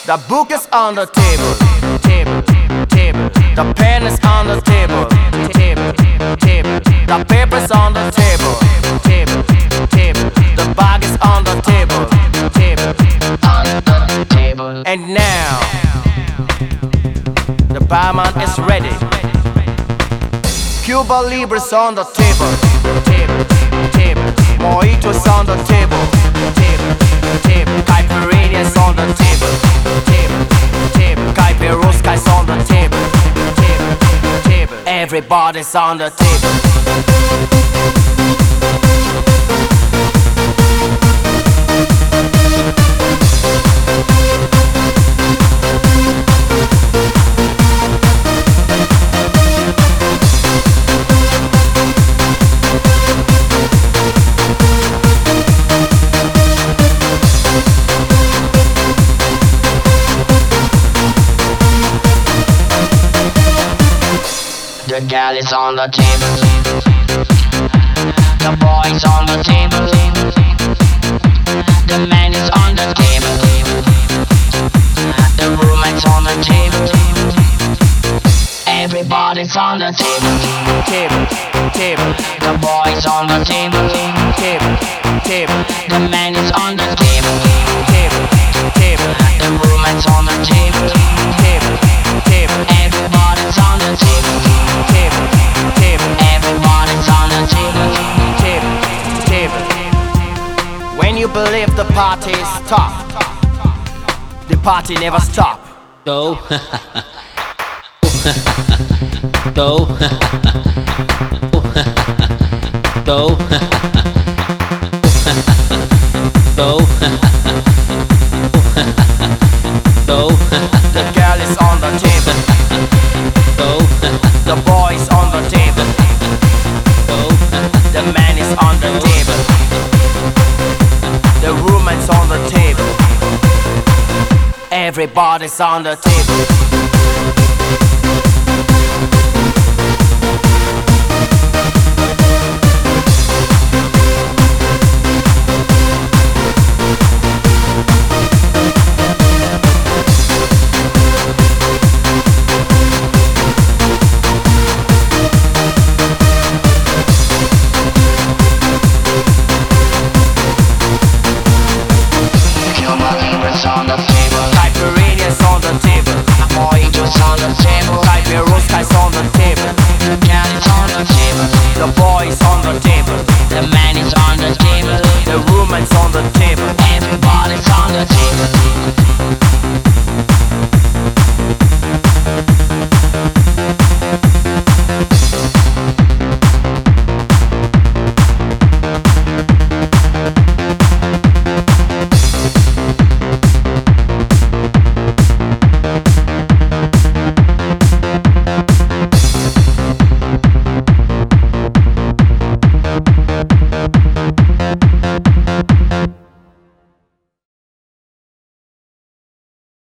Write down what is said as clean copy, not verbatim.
The book is on the table, table, table. The pen is on the table, table, table. The paper's on the table, table, table. The bag is on the table, table, on the table. And now, the barman is ready. Cuba Libre's on the table, table, table. Mojito's on the table, table, table. Caipirinha's on the table, table, table. Caipirosca's on the table, table, table. Everybody's on the table. The gal is on the table. The boy's on the table. The man is on the table. The roommate's on the table. Everybody's on the table. Table, table. The boy's on the table. Table, table. The man is on the table. Table, table. The roommate's on the table. Table, table. Everybody's on the table. Table, table. Everybody's on the table. Table, table. When you believe the party stop, the party never stop. Go. Go. Go. Go. Go. The girl is on the table. Go. The boy is on the table. Go. The man is on the table. The roommate's on the table. Everybody's on the table. On the table, Caipirinha's on the table, Mojito's on the table, Caipirosca's on the table, the gal is on the table, the boy is